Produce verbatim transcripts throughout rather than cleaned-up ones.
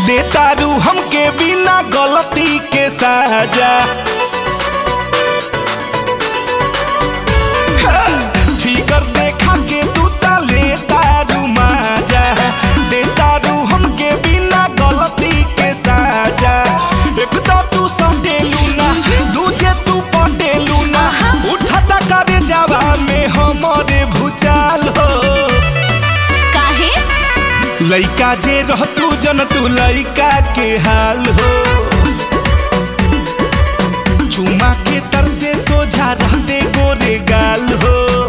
देतारू हमके बिना गलती के साजा। फिकर देखा के तू ता लेतारू माजा, देतारू हमके बिना गलती के साजा। एक तो तू संडेलू ना, दूजे तू पटेलू ना, उठाता करे जावा में हमारे भूचाल हो। काहे लइका जे रहतू जन तू लइका के हाल हो। चुमा के तर से सोझा रहते गोरे गाल हो।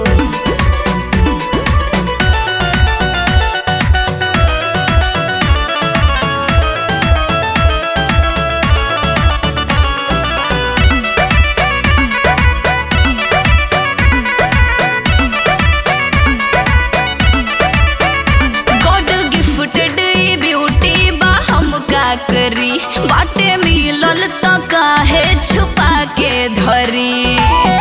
करी बाटे मिलल तो काहे छुपा के धरी।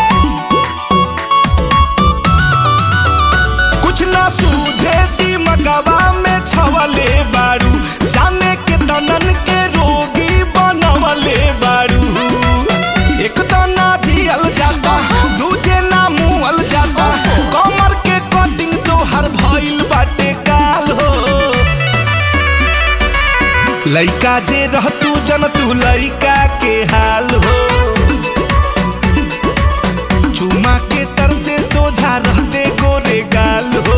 कुछ ना सूझे दिमगवा में छवले बारू, जाने के तनन के रोगी बनवले बारू। एक तो ना झियल जाता, दूजे ना मुहल जाता, कमर के कटिंग तो हर भइल बाटे काल हो। लइका जे रहतू जन तू लइका के हाल हो। चुमा के तर से सोझा रहते गोरे गाल हो।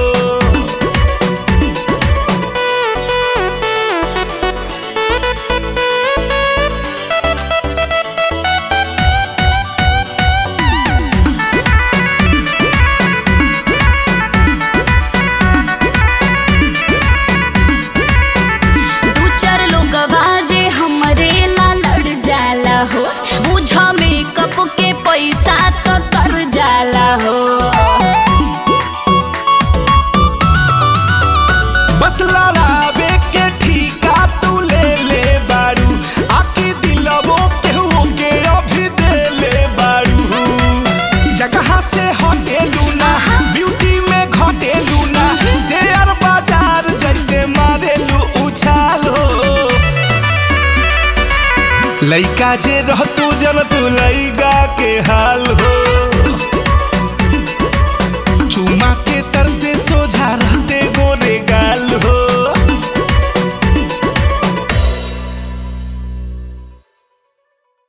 हो बुझा मेकअप के पैसा तो कर जाला हो। बस लड़ावे के ठीका तू ले ले बारू, आकी दिलवो केहू के अभी दे ले बारू। जगह से हटेलू ना, ब्यूटी में घटेलू ना, शेयर बाजार जैसे मारेलू उछाल हो। लइका जे रहतू जन तू लइका के हाल हो।